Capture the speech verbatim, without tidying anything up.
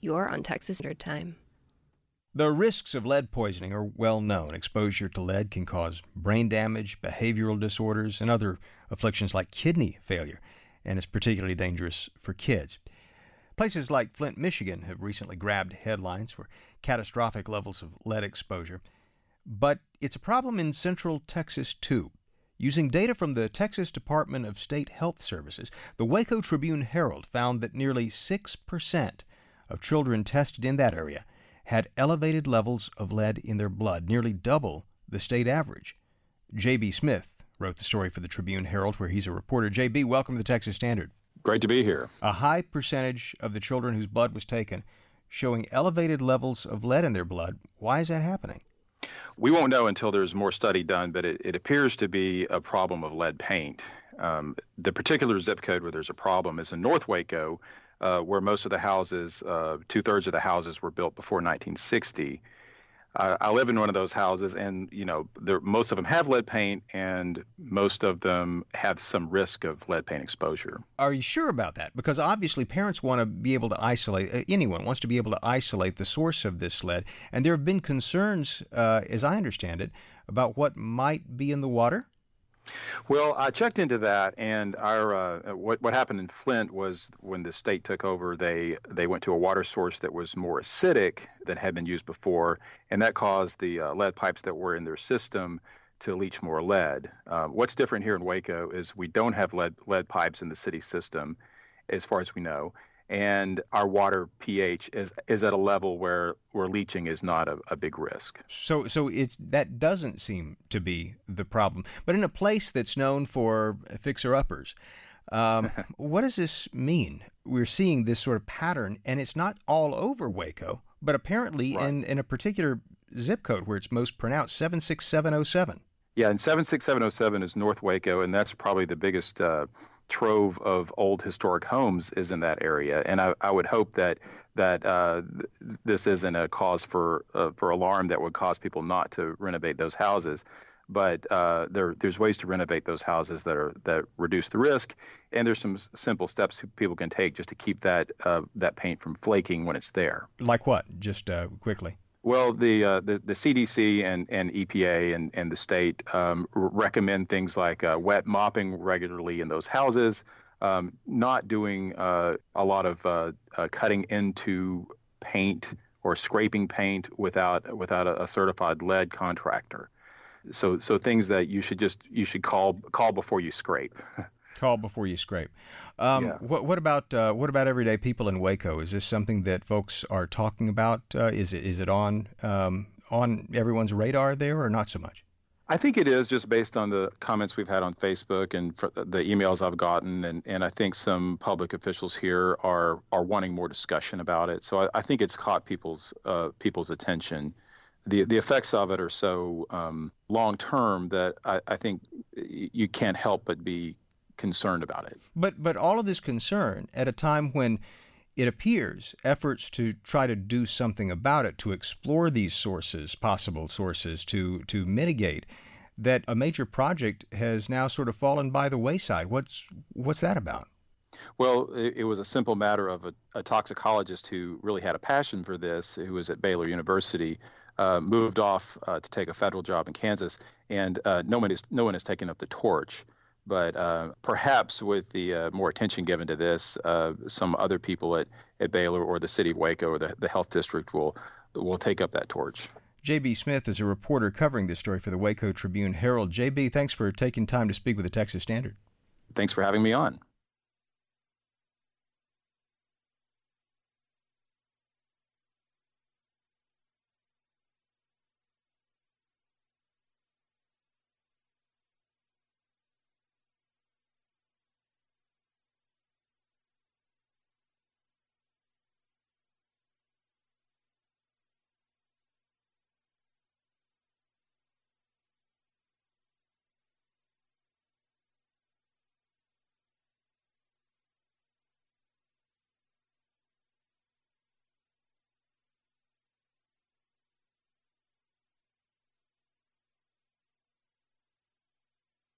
You're on Texas Standard Time. The risks of lead poisoning are well known. Exposure to lead can cause brain damage, behavioral disorders, and other afflictions like kidney failure, and it's particularly dangerous for kids. Places like Flint, Michigan have recently grabbed headlines for catastrophic levels of lead exposure. But it's a problem in Central Texas, too. Using data from the Texas Department of State Health Services, the Waco Tribune-Herald found that nearly six percent of children tested in that area had elevated levels of lead in their blood, nearly double the state average. J B. Smith wrote the story for the Tribune-Herald, where he's a reporter. J B, welcome to the Texas Standard. Great to be here. A high percentage of the children whose blood was taken showing elevated levels of lead in their blood. Why is that happening? We won't know until there's more study done, but it, it appears to be a problem of lead paint. Um, the particular zip code where there's a problem is in North Waco, uh, where most of the houses, uh, two-thirds of the houses were built before nineteen sixty. Uh, I live in one of those houses, and you know, most of them have lead paint, and most of them have some risk of lead paint exposure. Are you sure about that? Because obviously parents want to be able to isolate, uh, anyone wants to be able to isolate the source of this lead, and there have been concerns, uh, as I understand it, about what might be in the water? Well, I checked into that, and our uh, what what happened in Flint was when the state took over, they they went to a water source that was more acidic than had been used before, and that caused the uh, lead pipes that were in their system to leach more lead. Uh, what's different here in Waco is we don't have lead lead pipes in the city system, as far as we know. And our water pH is is at a level where, where leaching is not a, a big risk. So so it's that doesn't seem to be the problem. But in a place that's known for fixer-uppers, um, what does this mean? We're seeing this sort of pattern, and it's not all over Waco, but apparently right. in, in a particular zip code where it's most pronounced, seven six seven oh seven. Yeah, and seven six seven oh seven is North Waco, and that's probably the biggest uh, trove of old historic homes is in that area. And I, I would hope that that uh, th- this isn't a cause for uh, for alarm that would cause people not to renovate those houses. But uh, there there's ways to renovate those houses that are that reduce the risk, and there's some s- simple steps people can take just to keep that uh, that paint from flaking when it's there. Like what? Just uh, quickly. Well, the, uh, the the C D C and, and E P A and, and the state um, r- recommend things like uh, wet mopping regularly in those houses, um, not doing uh, a lot of uh, uh, cutting into paint or scraping paint without without a, a certified lead contractor. So so things that you should just you should call call before you scrape. Call before you scrape. Um, yeah. What, what about uh, what about everyday people in Waco? Is this something that folks are talking about? Uh, is it is it on um, on everyone's radar there, or not so much? I think it is, just based on the comments we've had on Facebook and for the emails I've gotten, and, and I think some public officials here are are wanting more discussion about it. So I, I think it's caught people's uh, people's attention. The the effects of it are so um, long term that I, I think you can't help but be concerned about it. But but all of this concern at a time when it appears efforts to try to do something about it, to explore these sources, possible sources, to to mitigate, that a major project has now sort of fallen by the wayside. What's what's that about? Well, it, it was a simple matter of a, a toxicologist who really had a passion for this, who was at Baylor University, uh, moved off uh, to take a federal job in Kansas, and uh, no one is no one has taken up the torch. But uh, perhaps with the uh, more attention given to this, uh, some other people at, at Baylor or the city of Waco or the, the health district will will take up that torch. J B. Smith is a reporter covering this story for the Waco Tribune-Herald. J B, thanks for taking time to speak with the Texas Standard. Thanks for having me on.